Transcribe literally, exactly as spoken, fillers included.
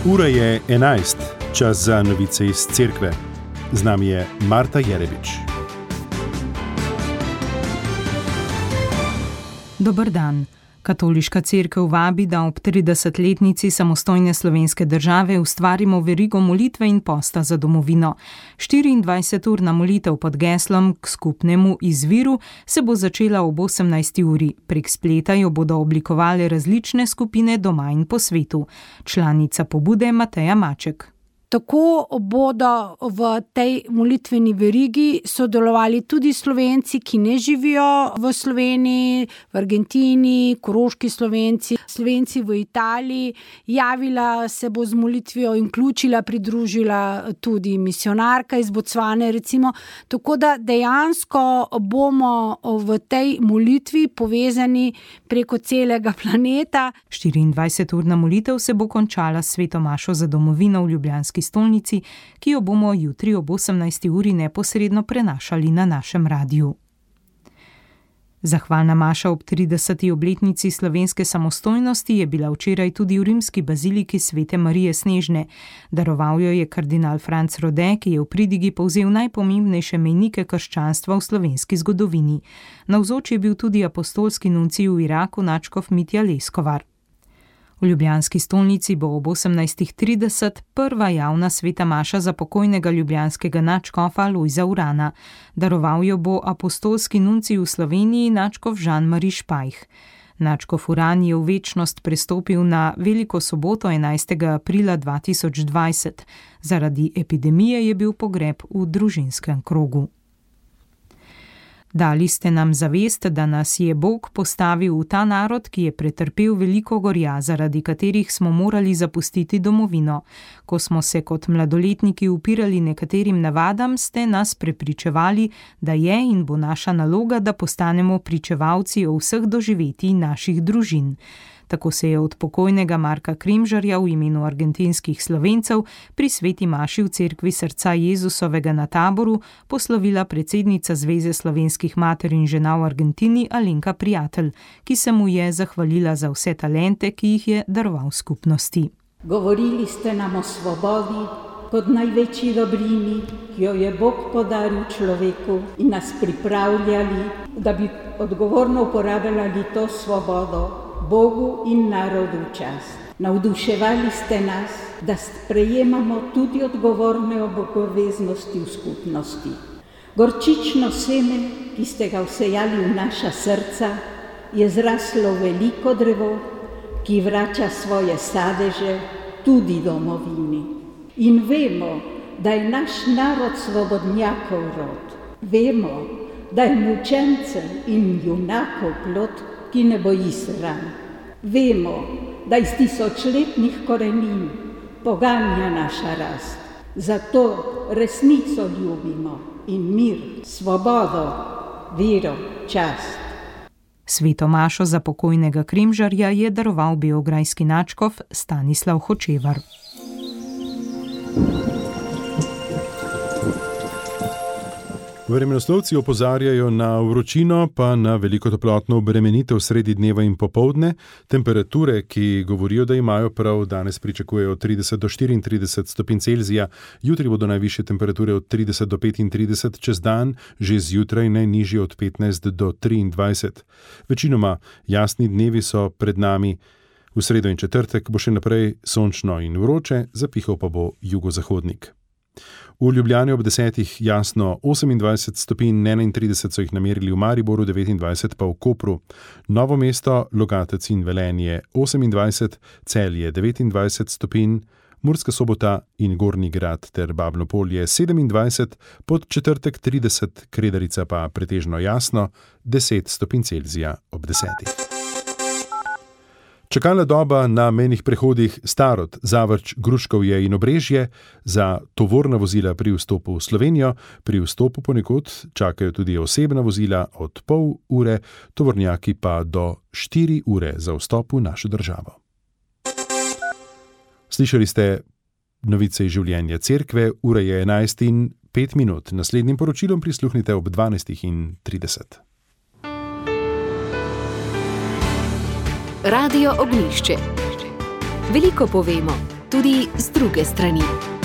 Ura je enajst, čas za novice iz cerkve. Z nami je Marta Jerebič. Dober dan. Katoliška cerkev vabi, da ob tridesetletnici samostojne slovenske države ustvarimo verigo molitve in posta za domovino. štiriindvajseturna molitev pod geslom K skupnemu izviru se bo začela ob osemnajsti uri. Prek spleta jo bodo oblikovale različne skupine doma in po svetu. Članica pobude Mateja Maček. Tako bodo v tej molitveni verigi sodelovali tudi Slovenci, ki ne živijo v Sloveniji, v Argentini, Koroški Slovenci, Slovenci v Italiji. Javila se bo z molitvijo in vključila, pridružila tudi misionarka iz Bocvane, recimo. Tako da dejansko bomo v tej molitvi povezani preko celega planeta. štiriindvajseturna molitev se bo končala s sveto mašo za domovino v ljubljanski stolnici, ki jo bomo jutri ob osemnajsti uri neposredno prenašali na našem radiju. Zahvalna maša ob trideseti obletnici slovenske samostojnosti je bila včeraj tudi v rimski baziliki Svete Marije Snežne. Daroval jo je kardinal Franc Rode, ki je v pridigi povzel najpomembnejše mejnike krščanstva v slovenski zgodovini. Navzoč je bil tudi apostolski nuncij v Iraku nadškof Mitja Leskovar. V ljubljanski stolnici bo ob osemnajstih trideset prva javna sveta maša za pokojnega ljubljanskega nadškofa Lojza Urana. Daroval jo bo apostolski nuncij v Sloveniji nadškof Žan-Mari Špajh. Nadškof Uran je v večnost prestopil na veliko soboto enajstega aprila dva tisoč dvajset. Zaradi epidemije je bil pogreb v družinskem krogu. Dali ste nam zavest, da nas je Bog postavil v ta narod, ki je pretrpel veliko gorja, zaradi katerih smo morali zapustiti domovino. Ko smo se kot mladoletniki upirali nekaterim navadam, ste nas prepričevali, da je in bo naša naloga, da postanemo pričevalci o vseh doživetij naših družin. Tako se je od pokojnega Marka Kremžarja v imenu argentinskih Slovencev pri sveti maši v cerkvi srca Jezusovega na Taboru poslovila predsednica Zveze slovenskih mater in žena v Argentini Alenka Prijatelj, ki se mu je zahvalila za vse talente, ki jih je daroval skupnosti. Govorili ste nam o svobodi kot največji dobrini, ki jo je Bog podaril človeku, in nas pripravljali, da bi odgovorno uporabljali to svobodo Bogu in narodu v čast. Navduševali ste nas, da sprejemamo tudi odgovorne obveznosti v skupnosti. Gorčično seme, ki ste ga vsejali v naša srca, je zraslo veliko drevo, ki vrača svoje sadeže tudi domovini. In vemo, da je naš narod svobodnjakov rod. Vemo, da je mučencev in junakov plod, ki ne boji se ran. Vemo, da iz tisočletnih korenin poganja naša rast. Zato resnico ljubimo in mir, svobodo, vero, čast. Sveto mašo za pokojnega Kremžarja je daroval beograjski nadškof Stanislav Hočevar. Vremenoslovci opozarjajo na vročino, pa na veliko toplotno obremenitev sredi dneva in popoldne. Temperature, ki govorijo, da imajo prav, danes pričakujejo od trideset do štiriintrideset stopinj Celzija, jutri bodo najvišje temperature od trideset do petintrideset, čez dan že zjutraj najnižje od petnajst do triindvajset. Večinoma jasni dnevi so pred nami. V sredo in četrtek bo še naprej sončno in vroče, zapihal pa bo jugozahodnik. V Ljubljani ob desetih jasno osemindvajset stopinj, enaintrideset so jih namerili v Mariboru, devetindvajset pa v Kopru. Novo mesto, Logatec in Velenje osemindvajset, Celje devetindvajset stopinj, Murska Sobota in Gornji Grad ter Babno Polje sedemindvajset, pod četrtek trideset, Kredarica pa pretežno jasno, deset stopinj Celzija ob desetih. Čakalna doba na mejnih prehodih Starod, Zavrč, Gruškovje in Obrežje za tovorna vozila pri vstopu v Slovenijo, pri vstopu ponekod čakajo tudi osebna vozila od pol ure, tovornjaki pa do štiri ure za vstop v našo državo. Slišali ste novice iz življenja cerkve, ura je enajst in pet minut. Naslednjim poročilom prisluhnite ob dvanajstih in trideset. Radio Ognjišče. Veliko povemo tudi z druge strani.